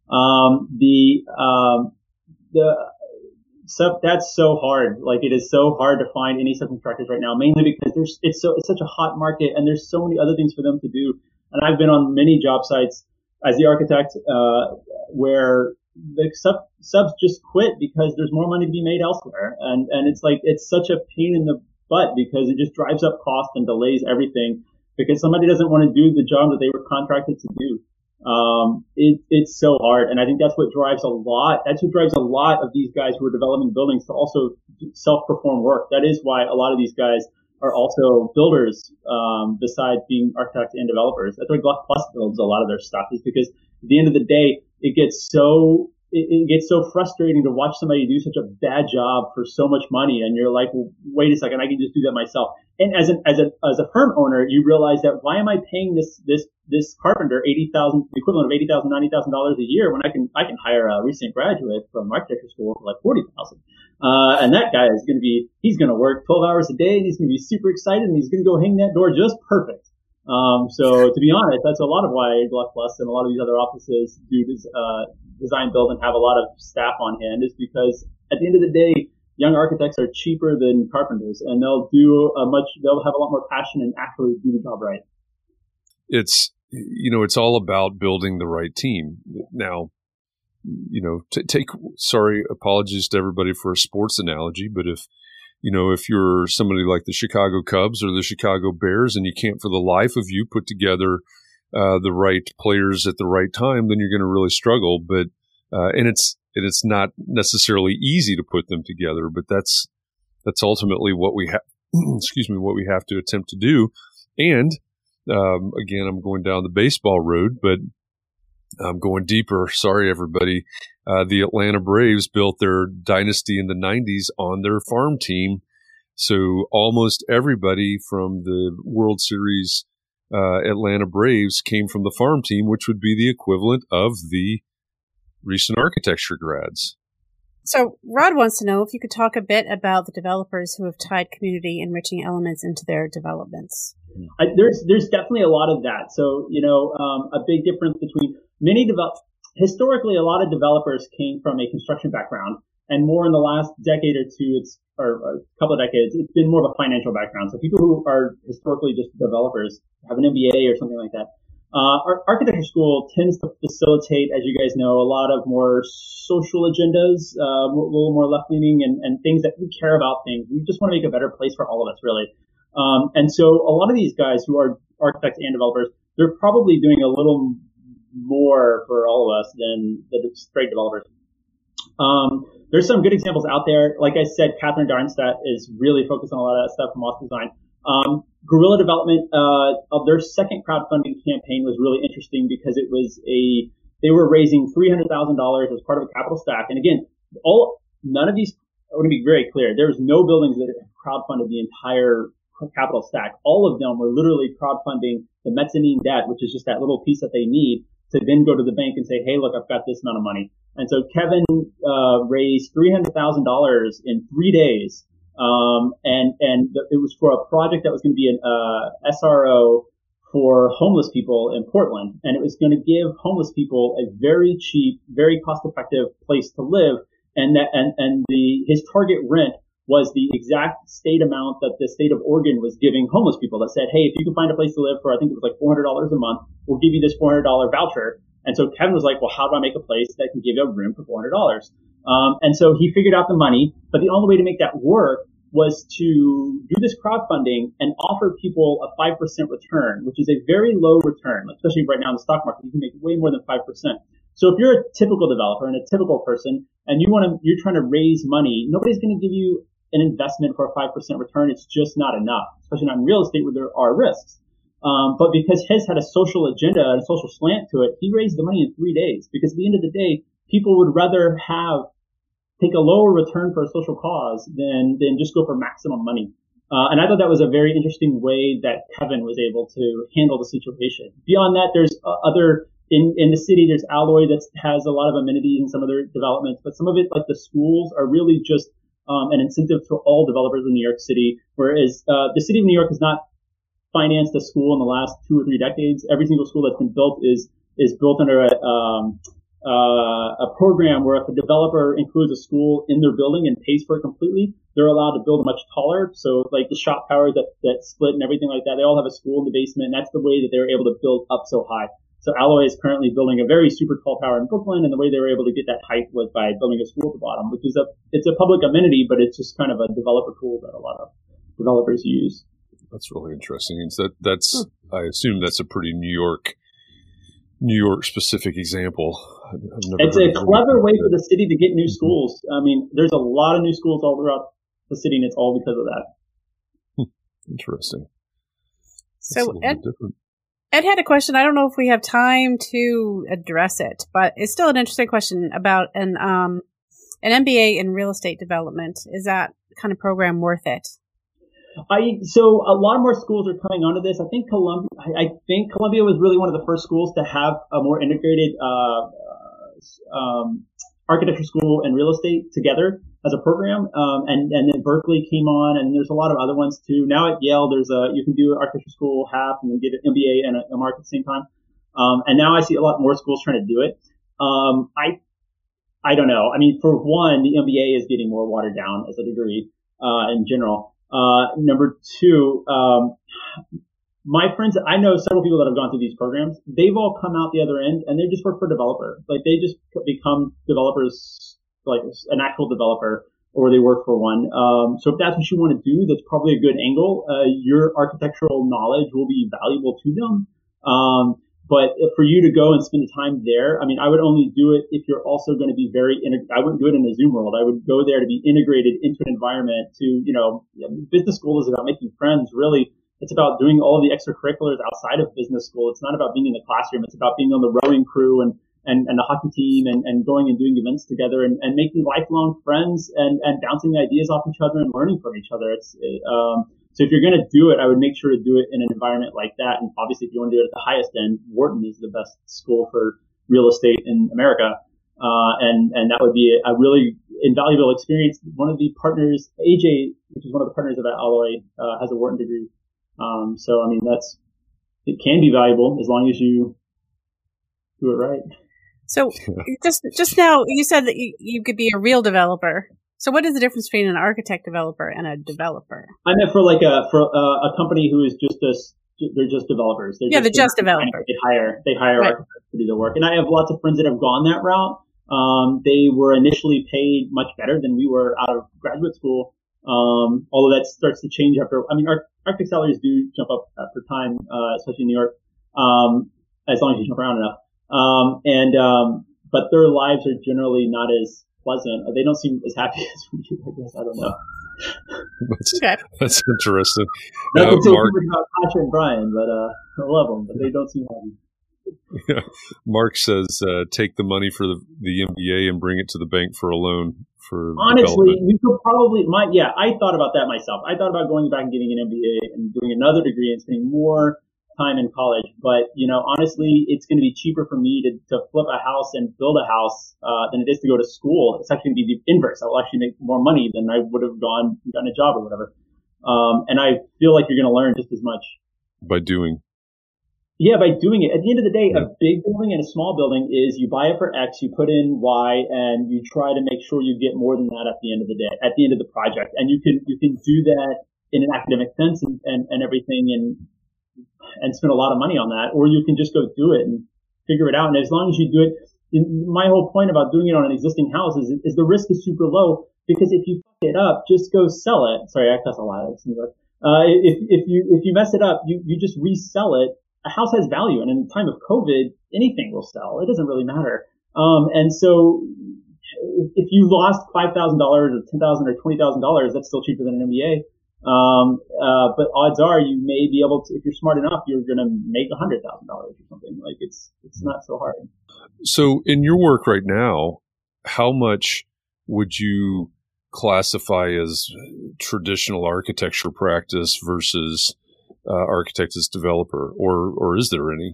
Um, the, um, the, sub, that's so hard. Like, it is so hard to find any subcontractors right now, mainly because there's, it's so, it's such a hot market and there's so many other things for them to do. And I've been on many job sites as the architect, uh, where the sub, subs just quit because there's more money to be made elsewhere. And, and it's like, it's such a pain in the butt because it just drives up cost and delays everything because somebody doesn't want to do the job that they were contracted to do. Um, it, it's so hard. And I think that's what drives a lot. That's what drives a lot of these guys who are developing buildings to also self-perform work. That is why a lot of these guys are also builders, um, besides being architects and developers. That's why Gluck Plus builds a lot of their stuff, is because at the end of the day, it gets so It, it gets so frustrating to watch somebody do such a bad job for so much money, and you're like, well, wait a second, I can just do that myself. And as an as a as a firm owner, you realize that why am I paying this this this carpenter eighty thousand, the equivalent of eighty thousand, ninety thousand dollars a year when I can I can hire a recent graduate from architecture school for like forty thousand. Uh, and that guy is going to be he's going to work twelve hours a day, and he's going to be super excited, and he's going to go hang that door just perfect. Um, so to be honest, that's a lot of why Gluck Plus and a lot of these other offices do this, uh, design build and have a lot of staff on hand, is because at the end of the day, young architects are cheaper than carpenters, and they'll do a much, they'll have a lot more passion and actually do the job right. It's, you know, it's all about building the right team. Now, you know, t- take, sorry, apologies to everybody for a sports analogy, but if, you know, if you're somebody like the Chicago Cubs or the Chicago Bears and you can't for the life of you put together uh, the right players at the right time, then you're going to really struggle. But uh, and it's and it's not necessarily easy to put them together, but that's that's ultimately what we have. excuse me, what we have to attempt to do. And um, again, I'm going down the baseball road, but I'm going deeper. Sorry, everybody. Uh, the Atlanta Braves built their dynasty in the nineties on their farm team. So almost everybody from the World Series uh, Atlanta Braves came from the farm team, which would be the equivalent of the recent architecture grads. So Rod wants to know if you could talk a bit about the developers who have tied community enriching elements into their developments. I, there's there's definitely a lot of that. So, you know, um, a big difference between many develop historically, a lot of developers came from a construction background, and more in the last decade or two, it's or, or a couple of decades, it's been more of a financial background. So people who are historically just developers have an M B A or something like that. Uh, our architecture school tends to facilitate, as you guys know, a lot of more social agendas, uh, a little more left-leaning, and, and things that we care about things. We just want to make a better place for all of us, really. Um, and so a lot of these guys who are architects and developers, they're probably doing a little more for all of us than the straight developers. Um, there's some good examples out there. Like I said, Catherine Darnstadt is really focused on a lot of that stuff from Moss Design. Um, Guerrilla Development, uh, of their second crowdfunding campaign was really interesting because it was a, they were raising three hundred thousand dollars as part of a capital stack. And again, all, none of these I want to be very clear. There's no buildings that have crowdfunded the entire capital stack. All of them were literally crowdfunding the mezzanine debt, which is just that little piece that they need to then go to the bank and say, hey, look, I've got this amount of money. And so Kevin uh, raised three hundred thousand dollars in three days. Um, and, and it was for a project that was going to be an uh, S R O for homeless people in Portland. And it was going to give homeless people a very cheap, very cost-effective place to live. And that, and, and the, his target rent was the exact state amount that the state of Oregon was giving homeless people that said, hey, if you can find a place to live for, I think it was like four hundred dollars a month, we'll give you this four hundred dollars voucher. And so Kevin was like, well, how do I make a place that can give you a room for four hundred dollars? Um, and so he figured out the money, but the only way to make that work was to do this crowdfunding and offer people a five percent return, which is a very low return, especially right now in the stock market. You can make way more than five percent. So if you're a typical developer and a typical person and you want to, you're trying to raise money, nobody's going to give you an investment for a five percent return. It's just not enough, especially not in real estate where there are risks. Um, but because his had a social agenda and a social slant to it, he raised the money in three days because at the end of the day, people would rather have take a lower return for a social cause than, than just go for maximum money. Uh, and I thought that was a very interesting way that Kevin was able to handle the situation. Beyond that, there's uh, other, in, in the city, there's Alloy that has a lot of amenities and some other developments, but some of it, like the schools, are really just um, an incentive for all developers in New York City, whereas uh, the city of New York has not financed a school in the last two or three decades. Every single school that's been built is is built under a um, uh, a program where if a developer includes a school in their building and pays for it completely, they're allowed to build much taller. So like the shop towers that, that split and everything like that, they all have a school in the basement, and that's the way that they were able to build up so high. So Alloy is currently building a very super tall tower in Brooklyn, and the way they were able to get that height was by building a school at the bottom, which is a it's a public amenity, but it's just kind of a developer tool that a lot of developers use. That's really interesting. It's that that's I assume that's a pretty New York New York specific example. I've never it's a clever way for the city to get new schools. I mean, there's a lot of new schools all throughout the city, and it's all because of that. Interesting. So Ed, Ed had a question. I don't know if we have time to address it, but it's still an interesting question about an um an M B A in real estate development. Is that kind of program worth it? I so a lot more schools are coming onto this. I think Columbia. I, I think Columbia was really one of the first schools to have a more integrated uh, um, architecture school and real estate together as a program. Um, and and then Berkeley came on, and there's a lot of other ones too. Now at Yale, there's a you can do architecture school half and then get an M B A and a, a mark at the same time. Um, and now I see a lot more schools trying to do it. Um, I I don't know. I mean, for one, the M B A is getting more watered down as a degree uh, in general. Uh, number two, um, my friends, I know several people that have gone through these programs. They've all come out the other end and they just work for a developer. Like they just become developers, like an actual developer, or they work for one. Um, so if that's what you want to do, that's probably a good angle. Uh, your architectural knowledge will be valuable to them. Um, But if for you to go and spend the time there, I mean, I would only do it if you're also going to be very, integ- I wouldn't do it in a Zoom world. I would go there to be integrated into an environment to, you know, business school is about making friends. Really, it's about doing all of the extracurriculars outside of business school. It's not about being in the classroom. It's about being on the rowing crew and, and, and the hockey team and, and going and doing events together and, and making lifelong friends and, and bouncing ideas off each other and learning from each other. It's, um, So if you're going to do it, I would make sure to do it in an environment like that. And obviously, if you want to do it at the highest end, Wharton is the best school for real estate in America. Uh, and, and that would be a really invaluable experience. One of the partners, A J, which is one of the partners of Alloy, uh, has a Wharton degree. Um, so, I mean, that's, it can be valuable as long as you do it right. So just, just now you said that you, you could be a real developer. So what is the difference between an architect developer and a developer? I meant for like a for a, a company who is just a they're just developers. They're yeah, just, they're just developers. They hire they hire right. architects to do the work, and I have lots of friends that have gone that route. Um, they were initially paid much better than we were out of graduate school. Um, although that starts to change after. I mean, our architect salaries do jump up after time, uh, especially in New York, um, as long as you jump around enough. Um, and um, but their lives are generally not as pleasant. They don't seem as happy as we do, I guess. I don't know. That's, okay. that's interesting. Not Now, to say Mark, about Patrick and Brian, but uh, I love them, but they don't seem happy. Yeah. Mark says, uh, take the money for the, the M B A and bring it to the bank for a loan for honestly, development? you could probably, my, yeah, I thought about that myself. I thought about going back and getting an M B A and doing another degree and spending more time in college. But, you know, honestly, it's going to be cheaper for me to, to flip a house and build a house, uh, than it is to go to school. It's actually going to be the inverse. I will actually make more money than I would have gone, gotten a job or whatever. Um, and I feel like you're going to learn just as much. By doing. Yeah, by doing it. At the end of the day, yeah. A big building and a small building is you buy it for X, you put in Y, and you try to make sure you get more than that at the end of the day, at the end of the project. And you can, you can do that in an academic sense and, and, and everything and, and spend a lot of money on that, or you can just go do it and figure it out. And as long as you do it, my whole point about doing it on an existing house is, is the risk is super low, because if you fuck it up, just go sell it. Sorry, I cuss a lot. It's New York. Uh, if, if you, if you mess it up, you, you just resell it. A house has value, and in the time of COVID, anything will sell. It doesn't really matter. Um, and so if, if you lost five thousand dollars or ten thousand dollars or twenty thousand dollars, that's still cheaper than an M B A. Um, uh, but odds are you may be able to, if you're smart enough, you're going to make one hundred thousand dollars or something. Like it's, it's not so hard. So in your work right now, how much would you classify as traditional architecture practice versus Uh, architect as developer, or or is there any?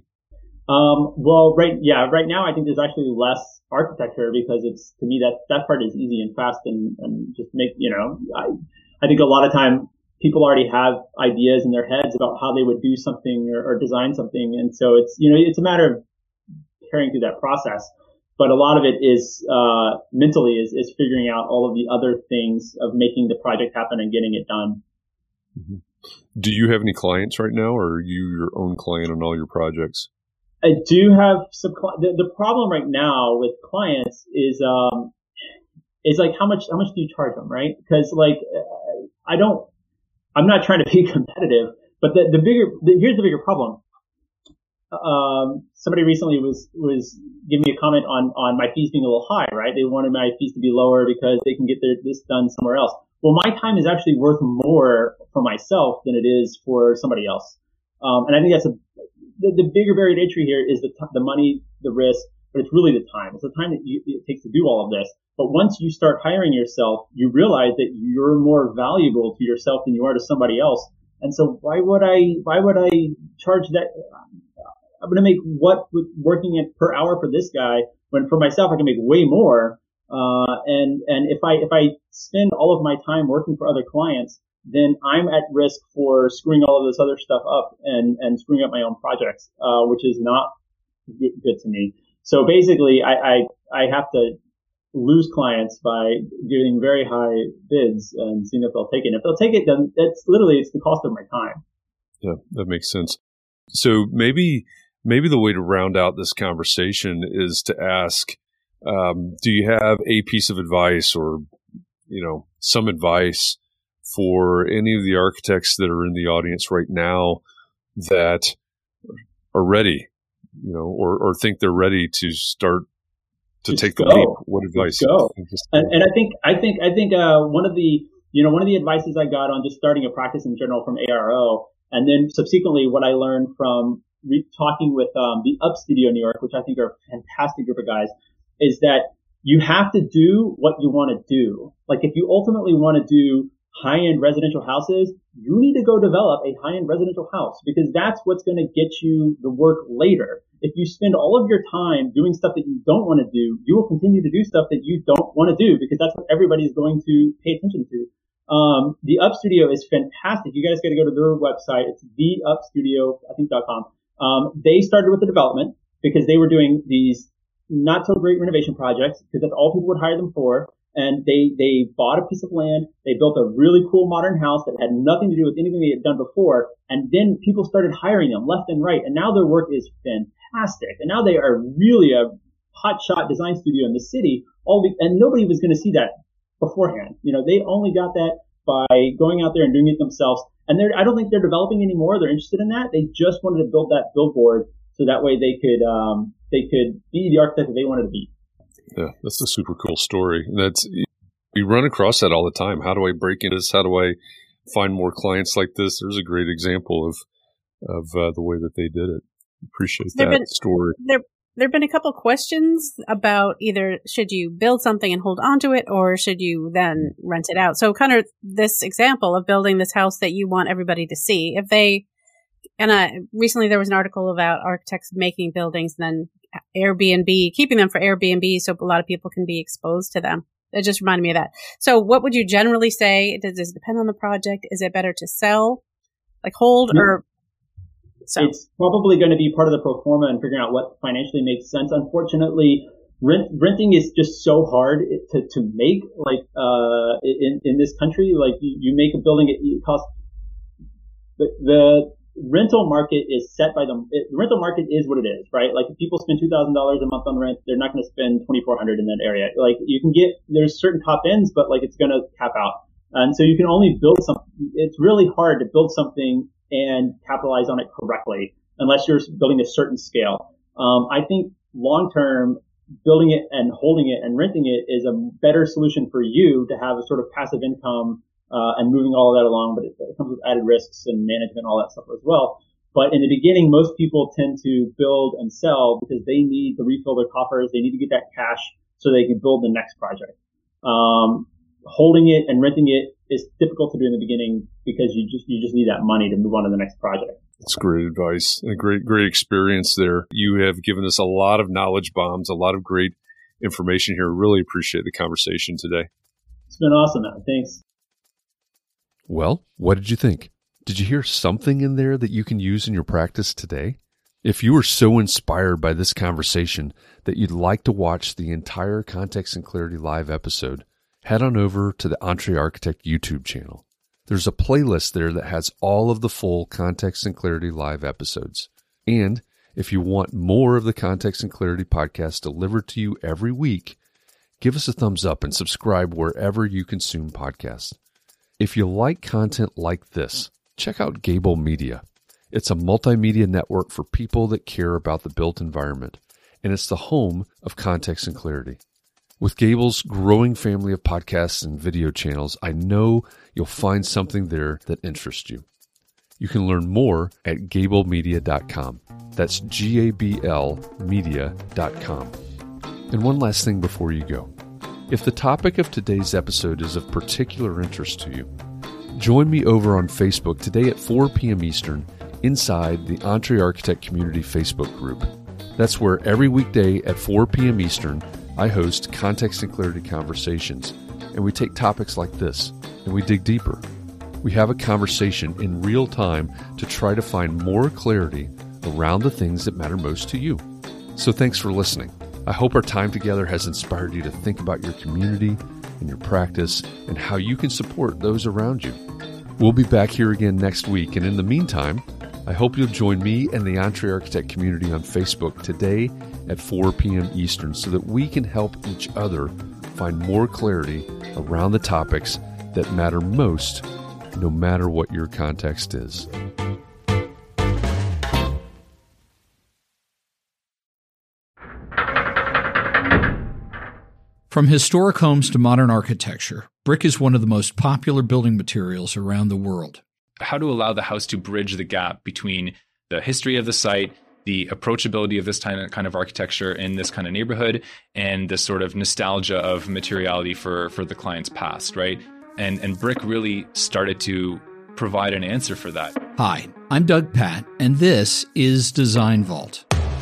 Um, well, right, yeah, right now I think there's actually less architecture, because it's, to me, that that part is easy and fast and, and just make, you know, I I think a lot of time people already have ideas in their heads about how they would do something or, or design something, and so it's, you know, it's a matter of carrying through that process. But a lot of it is uh mentally is is figuring out all of the other things of making the project happen and getting it done. Mm-hmm. Do you have any clients right now, or are you your own client on all your projects? I do have some. The, the problem right now with clients is, um, is like how much how much do you charge them, right? Because like I don't, I'm not trying to be competitive, but the the bigger the, here's the bigger problem. Um, somebody recently was was giving me a comment on on my fees being a little high, right? They wanted my fees to be lower because they can get their, this done somewhere else. Well, my time is actually worth more for myself than it is for somebody else. Um, and I think that's a, the, the bigger barrier to entry here is the t- the money, the risk, but it's really the time. It's the time that you, it takes to do all of this. But once you start hiring yourself, you realize that you're more valuable to yourself than you are to somebody else. And so why would I, why would I charge that? I'm going to make what with working at per hour for this guy, when for myself I can make way more. Uh, and, and if I, if I spend all of my time working for other clients, then I'm at risk for screwing all of this other stuff up and, and screwing up my own projects, uh, which is not good, good to me. So basically I, I, I have to lose clients by giving very high bids and seeing if they'll take it. And if they'll take it, then it's literally, it's the cost of my time. Yeah, that makes sense. So maybe, maybe the way to round out this conversation is to ask, Um, do you have a piece of advice or, you know, some advice for any of the architects that are in the audience right now that are ready, you know, or, or think they're ready to start to Just take go. the leap? What advice? Just go. Just go. And, and I think, I think, I think, uh, one of the, you know, one of the advices I got on just starting a practice in general from A R O, and then subsequently what I learned from re- talking with, um, the Up Studio New York, which I think are a fantastic group of guys, is that you have to do what you want to do. Like if you ultimately want to do high-end residential houses, you need to go develop a high-end residential house, because that's what's going to get you the work later. If you spend all of your time doing stuff that you don't want to do, you will continue to do stuff that you don't want to do, because that's what everybody is going to pay attention to. Um, the Up Studio is fantastic. You guys got to go to their website. It's the up studio, I think, dot com. Um, they started with the development because they were doing these not so great renovation projects, because that's all people would hire them for. And they, they bought a piece of land. They built a really cool modern house that had nothing to do with anything they had done before. And then people started hiring them left and right. And now their work is fantastic. And now they are really a hotshot design studio in the city. All the, and nobody was going to see that beforehand. You know, they only got that by going out there and doing it themselves. And they're, I don't think they're developing anymore. They're interested in that. They just wanted to build that billboard so that way they could, um, they could be the architect that they wanted to be. Yeah, that's a super cool story. That's, we run across that all the time. How do I break into this? How do I find more clients like this? There's a great example of of uh, the way that they did it. Appreciate that been, story. There, there have been a couple questions about either should you build something and hold on to it, or should you then rent it out? So kind of this example of building this house that you want everybody to see. If they, and uh, recently there was an article about architects making buildings and then Airbnb, keeping them for Airbnb so a lot of people can be exposed to them. It just reminded me of that. So what would you generally say? Does this depend on the project? Is it better to sell, like hold, yeah. or sell? It's probably going to be part of the pro forma and figuring out what financially makes sense. Unfortunately, rent, renting is just so hard to, to make, like, uh, in, in this country. Like, you, you make a building, it, it costs, the, the rental market is set by the, it, the rental market is what it is, right? Like, if people spend two thousand dollars a month on rent, they're not going to spend twenty-four hundred dollars in that area. Like, you can get, there's certain top ends, but like, it's going to cap out. And so you can only build something, it's really hard to build something and capitalize on it correctly unless you're building a certain scale. Um, I think long term, building it and holding it and renting it is a better solution for you to have a sort of passive income uh, and moving all of that along, but it, it comes with added risks and management and all that stuff as well. But in the beginning, most people tend to build and sell because they need to refill their coffers. They need to get that cash so they can build the next project. Um, holding it and renting it is difficult to do in the beginning because you just you just need that money to move on to the next project. That's great advice. A great, great experience there. You have given us a lot of knowledge bombs, a lot of great information here. Really appreciate the conversation today. It's been awesome, man. Thanks. Well, what did you think? Did you hear something in there that you can use in your practice today? If you were so inspired by this conversation that you'd like to watch the entire Context and Clarity Live episode, head on over to the EntreArchitect YouTube channel. There's a playlist there that has all of the full Context and Clarity Live episodes. And if you want more of the Context and Clarity podcast delivered to you every week, give us a thumbs up and subscribe wherever you consume podcasts. If you like content like this, check out Gable Media. It's a multimedia network for people that care about the built environment, and it's the home of Context and Clarity. With Gable's growing family of podcasts and video channels, I know you'll find something there that interests you. You can learn more at gable media dot com. That's G A B L media dot com. And one last thing before you go. If the topic of today's episode is of particular interest to you, join me over on Facebook today at four p.m. Eastern inside the EntreArchitect Community Facebook group. That's where every weekday at four p.m. Eastern, I host Context and Clarity conversations, and we take topics like this, and we dig deeper. We have a conversation in real time to try to find more clarity around the things that matter most to you. So thanks for listening. I hope our time together has inspired you to think about your community and your practice and how you can support those around you. We'll be back here again next week, and in the meantime, I hope you'll join me and the EntreArchitect community on Facebook today at four p.m. Eastern so that we can help each other find more clarity around the topics that matter most, no matter what your context is. From historic homes to modern architecture, brick is one of the most popular building materials around the world. How to allow the house to bridge the gap between the history of the site, the approachability of this kind of architecture in this kind of neighborhood, and the sort of nostalgia of materiality for, for the client's past, right? And, and brick really started to provide an answer for that. Hi, I'm Doug Patt, and this is Design Vault.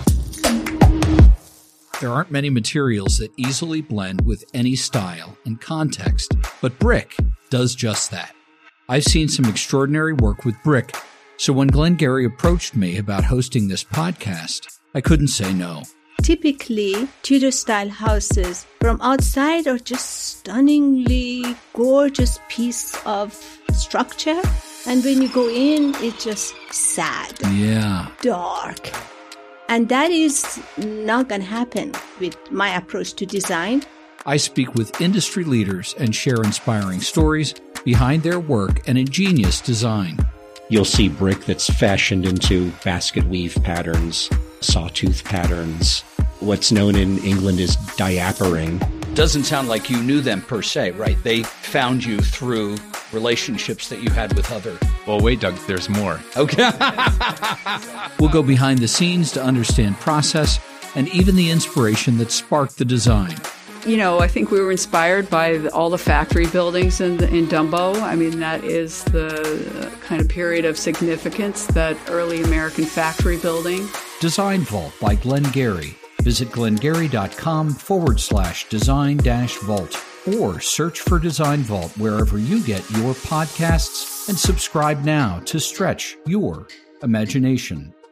There aren't many materials that easily blend with any style and context, but brick does just that. I've seen some extraordinary work with brick, so when Glenn Gary approached me about hosting this podcast, I couldn't say no. Typically, Tudor-style houses from outside are just stunningly gorgeous piece of structure, and when you go in, it's just sad, yeah, dark. And that is not going to happen with my approach to design. I speak with industry leaders and share inspiring stories behind their work and ingenious design. You'll see brick that's fashioned into basket weave patterns, sawtooth patterns. What's known in England as diapering. Doesn't sound like you knew them per se, right? They found you through relationships that you had with other... Well, wait, Doug, there's more. Okay. We'll go behind the scenes to understand process and even the inspiration that sparked the design. You know, I think we were inspired by the, all the factory buildings in, in Dumbo. I mean, that is the kind of period of significance, that early American factory building. Design Vault by Glengarry. Visit glengarry.com forward slash design dash vault or search for Design Vault wherever you get your podcasts and subscribe now to stretch your imagination.